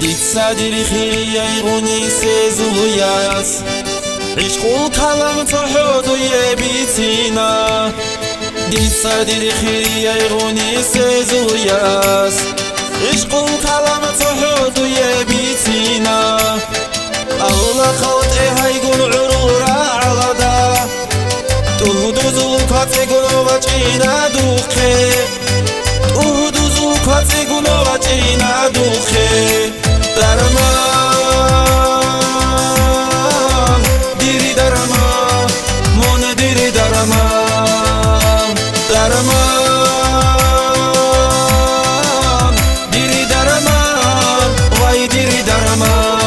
صدری خیغونی سزویاس عشق کلام تو حدوی بیتینا دی صدری خیغونی سزویاس عشق کلام تو حدوی بیتینا الله خلط هيقول عرورا علدا تهدو كاتيقولو وجينا دوخي تهدو كاتيقولو وجينا دوخي درمان ديري درمان مون ديري درمان درمان ديري درمان واي ديري درمان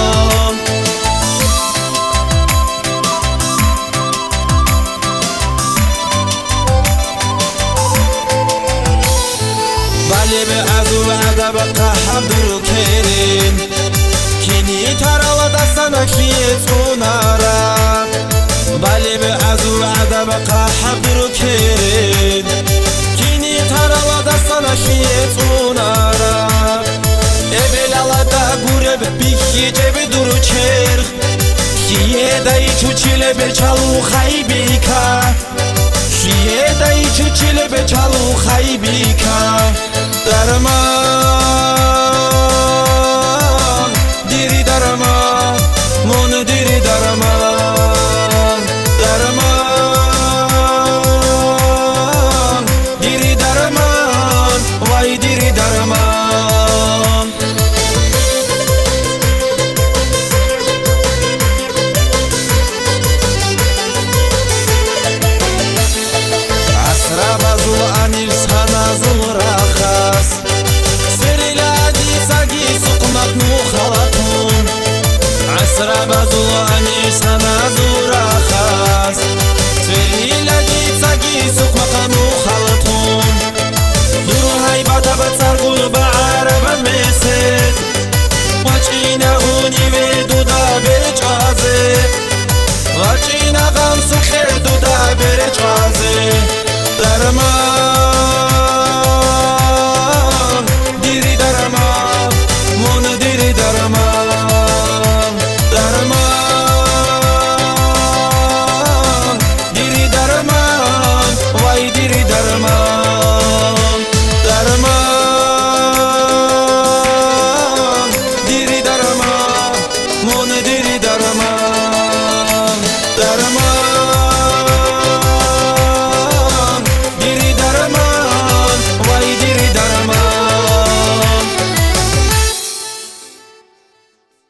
به از و ادب قحبر کرین کینی ترالا دستان کیتونارا بله به از و ادب قحبر کرین کینی ترالا دستان کیتونارا ebelala da gure bikice be duru çerx kiye dayı çuçile be çalu haybika kiye dayı çuçile be çalu haybika درمان دیری درمان مون دیری درمان درمان دیری درمان وای دیری درمان